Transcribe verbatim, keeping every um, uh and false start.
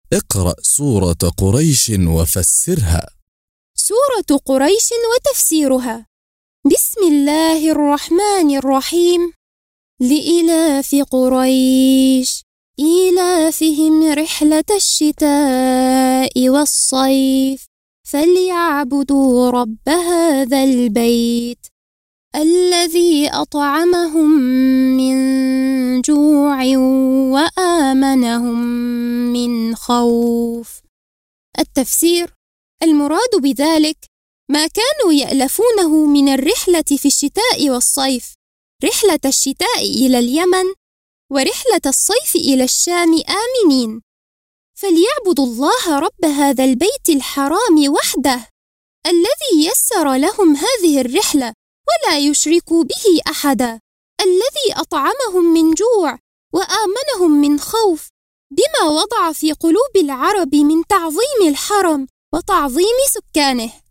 اقرأ سورة قريش وفسرها. سورة قريش وتفسيرها. بسم الله الرحمن الرحيم. لإلاف قريش إيلافهم رحلة الشتاء والصيف فليعبدوا رب هذا البيت الذي أطعمهم من جوع وآمنهم من خوف. التفسير: المراد بذلك ما كانوا يألفونه من الرحلة في الشتاء والصيف، رحلة الشتاء إلى اليمن ورحلة الصيف إلى الشام آمنين، فليعبدوا الله رب هذا البيت الحرام وحده الذي يسر لهم هذه الرحلة ولا يشركوا به أحدا، الذي أطعمهم من جوع وآمنهم من خوف، بما وضع في قلوب العرب من تعظيم الحرم وتعظيم سكانه.